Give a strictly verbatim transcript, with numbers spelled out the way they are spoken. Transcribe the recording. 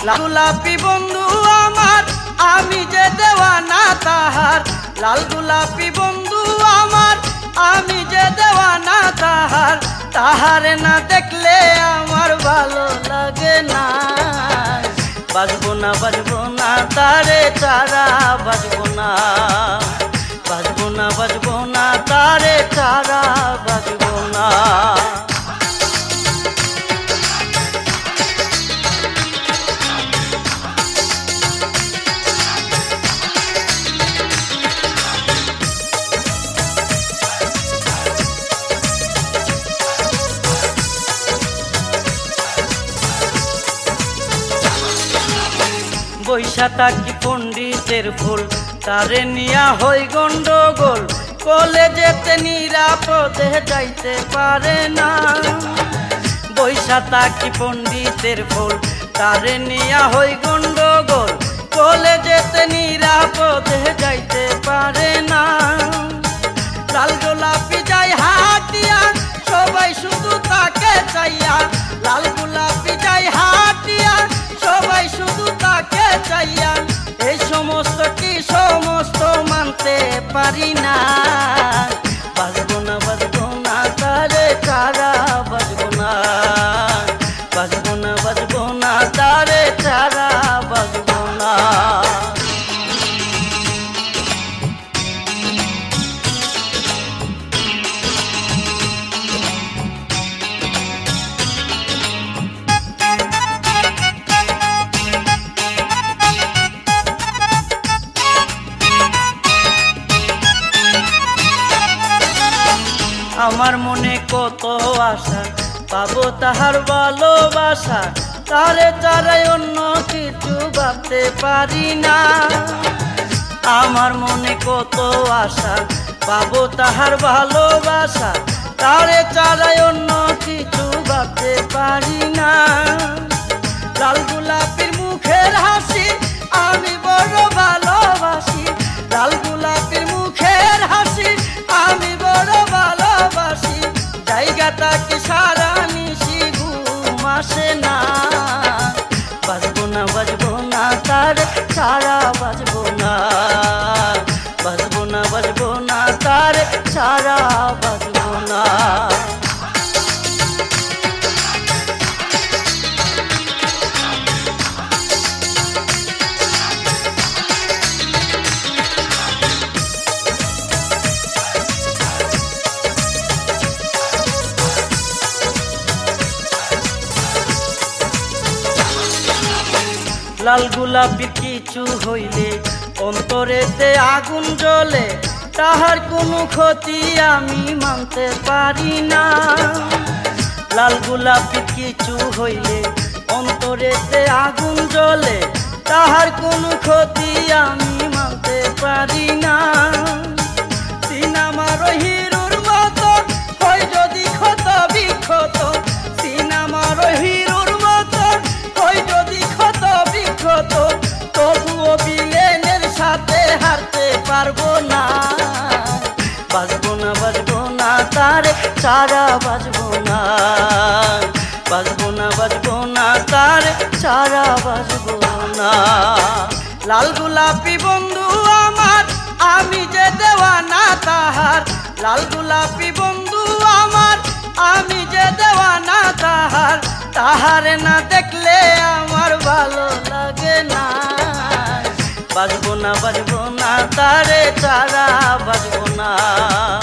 লাল গোলাপি বন্ধু আমার আমি যে দেওয়ানা তাহার, লাল গোলাপি বন্ধু আমার আমি যে দেওয়ানা তাহার, তাহারে না দেখলে আমার ভালো লাগে না। বাজবো না বাজবো না তারে ছাড়া বাজবো না, বাজবো না বাজবো না তারে ছাড়া বাজবো না। বৈশা থাকি পণ্ডিতের ফুল তারে নিয়া হই গন্ডগোল, কলেজেতে নিরাপদে যাইতে পারে না। বৈশা থাকি পণ্ডিতের ফুল তারে নিয়া হই গন্ডগোল, কলেজেতে নিরাপদে যাইতে পারে না। লাল গোলাপি যাই হাটিয়া সবাই শুধু তাকে চাইয়া, লাল গোলাপি যাই হাটিয়া সবাই শুধু তাকে চাইয়া, এই সমস্ত কি সমস্ত মানতে পারি না। বাজবো না বাজবো না তারে ছাড়া বাজবো না, বাজবো না বাজবো না তারে ছাড়া বাজবো না। আমার মনে কত আশা পাবো তাহার ভালোবাসা, তারে ছাড়াই অন্য কিছু ভাবতে পারি না। আমার মনে কত আশা পাবো তাহার ভালোবাসা, তারে ছাড়াই অন্য কিছু ভাবতে পারি না। লাল গোলাপির মুখের হাসি আমি বড় ভালোবাসি, লাল গোলাপির মুখের হাসি আমি বড় ভালোবাসি, জায়গাটা কি সারা নিশি ঘুম আসে না। বাজবো না বাজবো না তার ছাড়া বাজবো না, বাজবো না বাজবো না তার ছাড়া বাজবো না। লাল গোলাপির কিছু হইলে অন্তরেতে আগুন জ্বলে, তাহার কোনো ক্ষতি আমি মানতে পারি না। লাল গোলাপির কিছু হইলে অন্তরেতে আগুন জ্বলে, তাহার কোনো ক্ষতি আমি মানতে পারি না। সিনেমার হিরোর মতো হয় যদি ক্ষত বিক্ষত, সিনেমার হিরোর মতো হয় যদি ক্ষত বিক্ষত, তবুও বিলেনের সাথে হারতে পারবো না। বাজবো না বাজবো না তারে ছাড়া বাজবো না, বাজবো না বাজবো না তারে ছাড়া বাজবো না। লাল গোলাপি বন্ধু আমার আমি যে দেওয়ানা তাহার, লাল গোলাপি বন্ধু আমার আমি যে দেওয়ানা তাহার, তাহারে না দেখলে আমার ভালো লাগে না। বাজবো না বাজবো না তারে ছাড়া বাজবো না।